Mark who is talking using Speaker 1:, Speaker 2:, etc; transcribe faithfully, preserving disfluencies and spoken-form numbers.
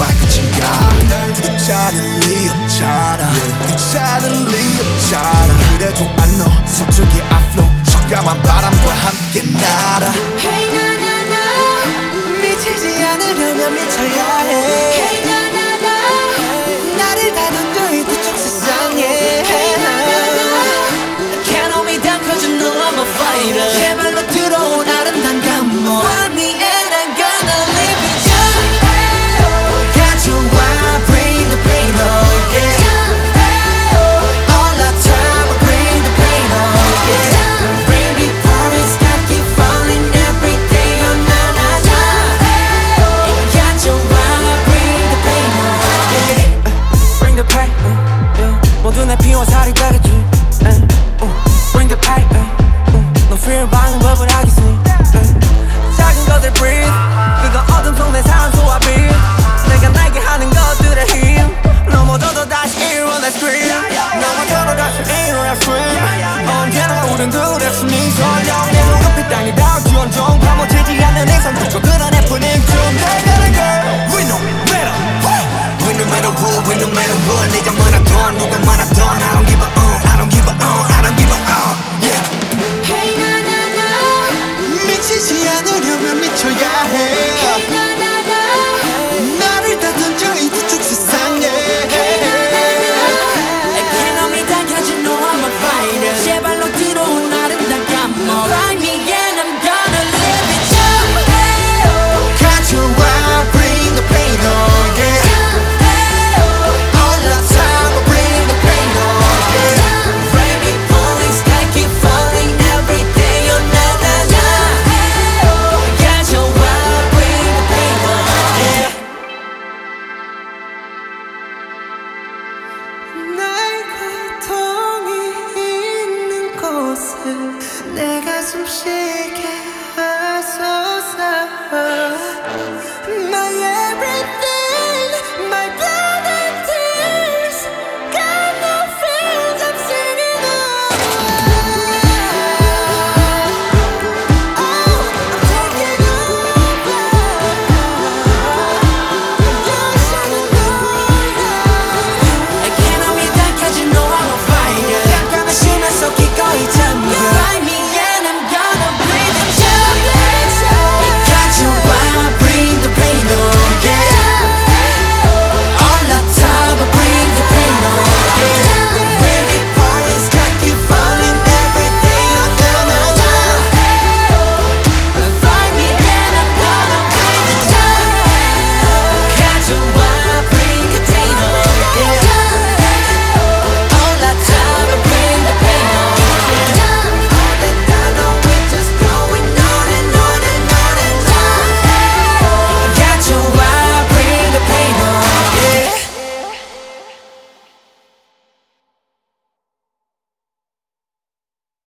Speaker 1: 끝인가. 괜찮을 리 없잖아, 괜찮을 리 없잖아. 그래도 안 너 서쪽의 앞로 적감한 바람과 함께 날아.
Speaker 2: Hey na na na,
Speaker 1: 미치지 않으려면 미쳐야 해.
Speaker 2: Hey na na na,
Speaker 1: 나를 다 던져 이 두쪽 세상에.
Speaker 2: Hey na na na,
Speaker 1: Can't hold me down cause you know I'm a fighter. 제발로 들어온 아름다운 감동. Find me and I'm gonna live it up. Got you I bring the pain on, yeah. All the time I bring the pain on, yeah. Bring me promise that keep falling every day. Oh na na na. Got you I bring the pain on, yeah.
Speaker 3: Bring the pain, yeah. 모두 내 피와 살이 되겠지. Bring the pain, 너 fear 받는 법을 알겠어. 작은 것을 breathe, 그거 어둠 속 내 산소와 빛. 내가 날게 하는 것들의 힘. 넘어져도 다시 일어나 scream. 넘어져도 다시 일어나 swim. 언제나 우린 둘의 숨이 설령 내 눈앞에 땅이 닿을지 온종 파묻히지 않는 이상 그저 그런 해프닝 중 내가는 girl. We no matter what, we no matter what, we no matter what. 네가 많았던 누가 많았던 I don't give a uh, I don't give a uh, I don't give a uh, yeah.
Speaker 2: Hey na na na,
Speaker 1: 미치지 않으려면 미쳐야 해.
Speaker 2: Hey na na na,
Speaker 1: 나를 다 던져 이 두쪽 세상에.
Speaker 2: Can't hold me down cause you know I'm a fighter.
Speaker 1: 제발로 들어온 아름다운 감동.
Speaker 2: Find me and I'm gonna live it up.
Speaker 1: Got you I bring the pain on, yeah. All the time I bring the pain on, yeah.
Speaker 2: Rainy bullets that keep falling every day. Oh na na na,
Speaker 1: Got you I bring the pain on, yeah.
Speaker 3: 나의 고통이 있는 곳에 내 가슴 쉬게